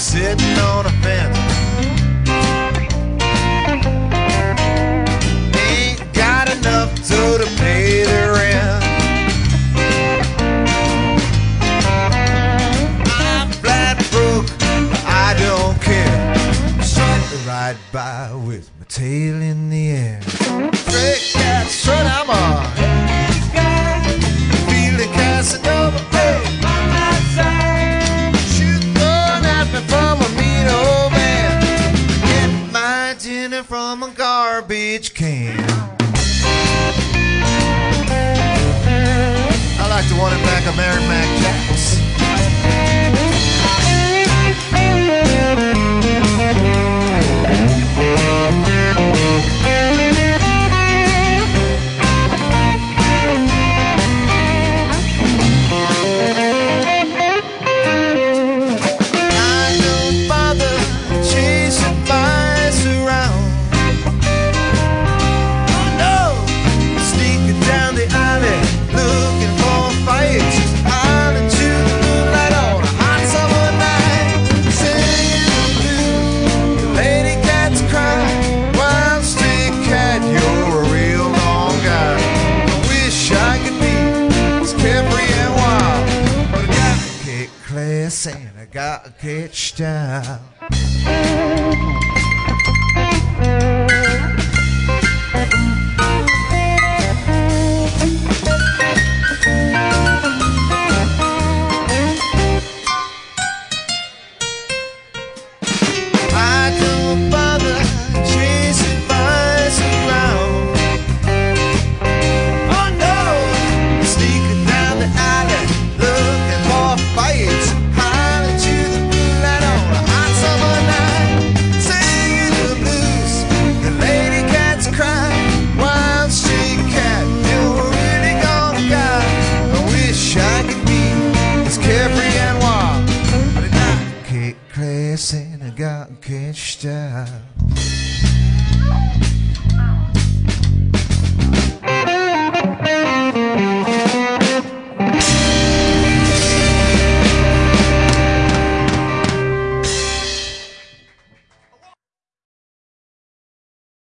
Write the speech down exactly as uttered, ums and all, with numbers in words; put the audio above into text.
sitting on a fence. Ain't got enough so to pay the rent. I'm flat broke, but I don't care. Straight right by with my tail in the air. Stray cat, straight I'm on. Feeling Casanova, hey, on my side. Shooting at me from a mean old man. Get my dinner from a garbage can. I like the one in back of Mary Mac Jacks. I don't bother chasing mice around. Oh no, sneaking down the alley looking for fights. Out into the moonlight on a hot summer night, singing the blues. The lady cats cry, wild stray cat, you're a real long guy. I wish I could be as carefree and wild, but I gotta get class and I gotta get style.